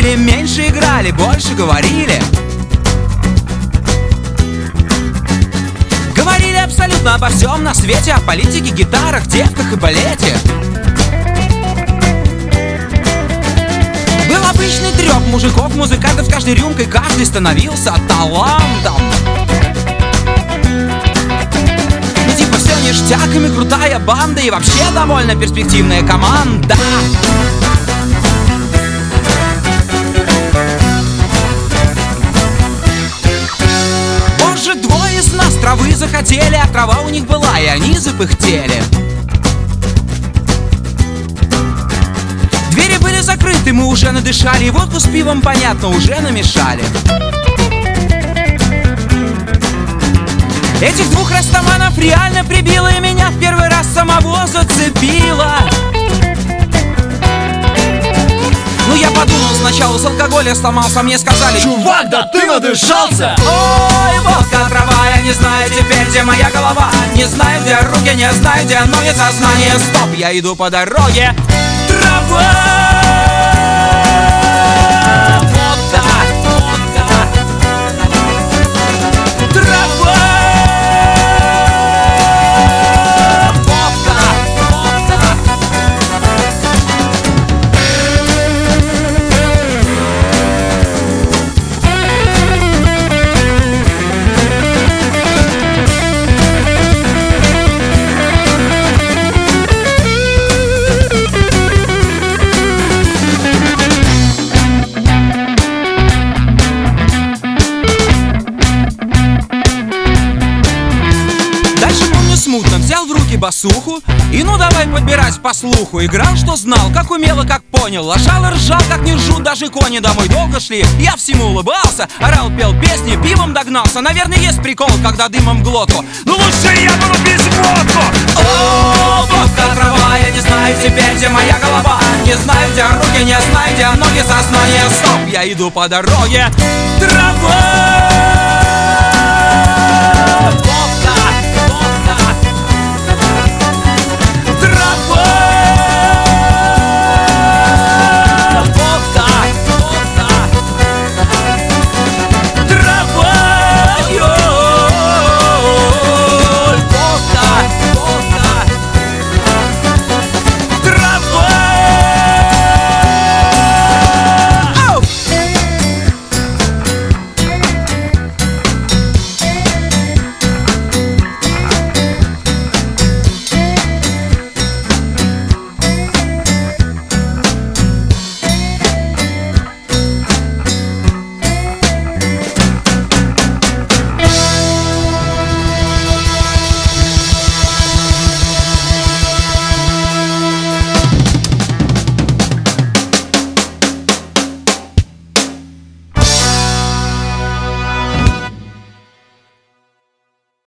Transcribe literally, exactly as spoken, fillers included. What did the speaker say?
пели, меньше играли, больше говорили. Говорили абсолютно обо всем на свете, о политике, гитарах, девках и балете. Был обычный трёп мужиков, музыкантов, с каждой рюмкой каждый становился талантом. Ну типа все ништяками, крутая банда и вообще довольно перспективная команда. Позже двое из нас травы захотели, а трава у них была, и они запыхтели. Двери были закрыты, мы уже надышали, и водку с пивом, понятно, уже намешали. Этих двух растаманов реально прибило, и меня в первый раз самого зацепило. Ну я подумал сначала, с алкоголя сломался, мне сказали: чувак, да ты надышался! Ой, водка, трава, я не знаю теперь, где моя голова. Не знаю, где руки, не знаю, где ноги, сознание. Стоп, я иду по дороге. Трава! Водка! Водка! Трава! Водка! Водка! Смутно взял в руки басуху и ну давай подбирать по слуху. Играл, что знал, как умело, как понял. Лошал и ржал, как не ржут даже кони. Домой долго шли, я всему улыбался. Орал, пел песни, пивом догнался. Наверное, есть прикол, когда дымом в глотку. Ну лучше я буду пить водку. О, водка, трава, я не знаю теперь, где моя голова. Не знаю, где руки, не знаю, где ноги, сознание. Стоп, я иду по дороге. Трава!